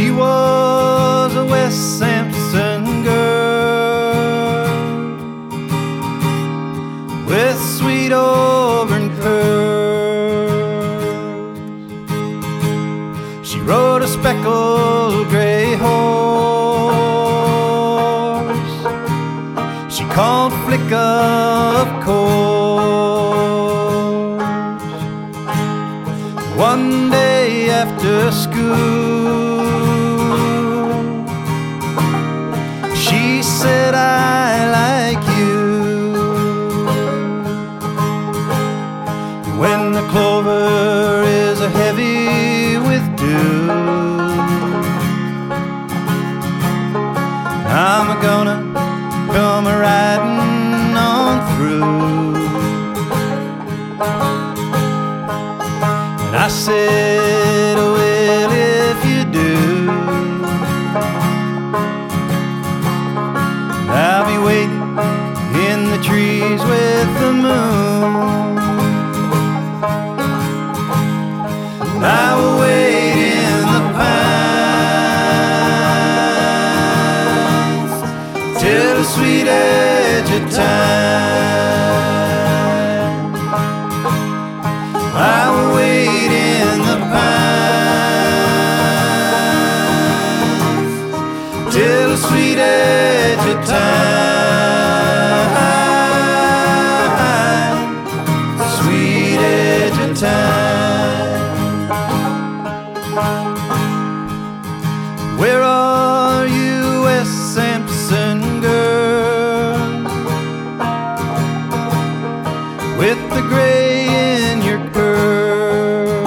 She was a West Sampson girl with sweet auburn curls. She rode a speckled gray horse she called Flick of course. One day after school, she said, I like you. When the clover is a heavy with dew, I'm gonna come riding on through. And I said, well, if you do, I'll be waiting in the trees with the moon. I will wait in the pines till the sweet edge of time. I will wait in the pines till the sweet edge of time. Sweet edge of time. Where are you, West Sampson girl, with the gray in your curl?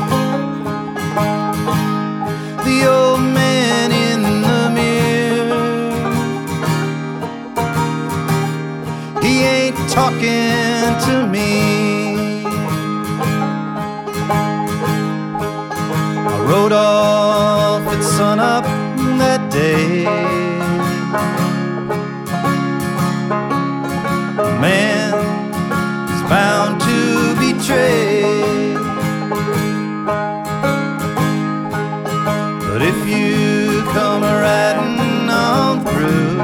The old man in the mirror, he ain't talking to me. I rode off at sunup that day. Man is bound to betray, but if you come riding on through,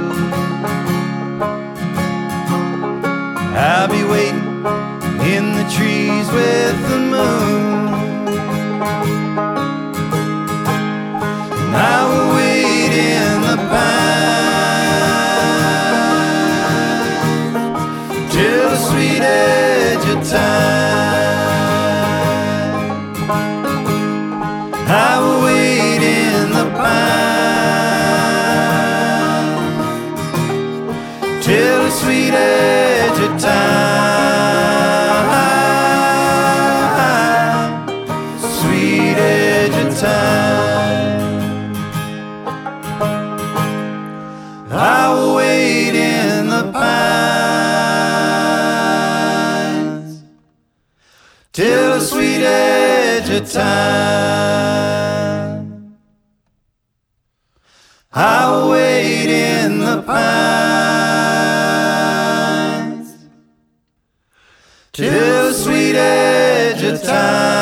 I'll be waiting in the trees with the moon. I will wait in the pines till the sweet edge of time. I will wait in the pines till the sweet edge of time. Sweet edge of time. I will wait in the pines till the sweet edge of time. I will wait in the pines till the sweet edge of time.